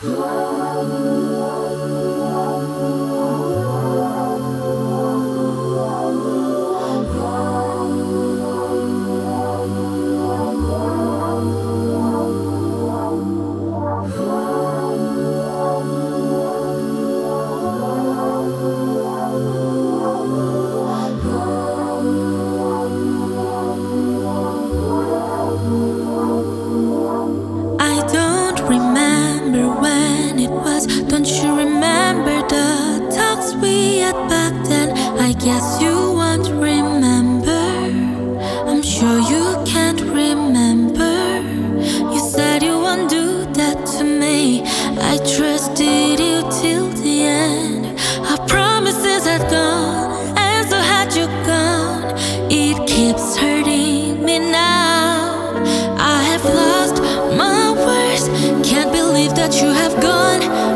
I don't remember when it was. Don't you remember the talks we had back then? I guess you won't remember. I'm sure you can't remember. You said you won't do that to me. I trusted you till the end. Our promises had gone, and so had you gone. It keeps hurting me now. I have lost my words. Can't believe that you have gone.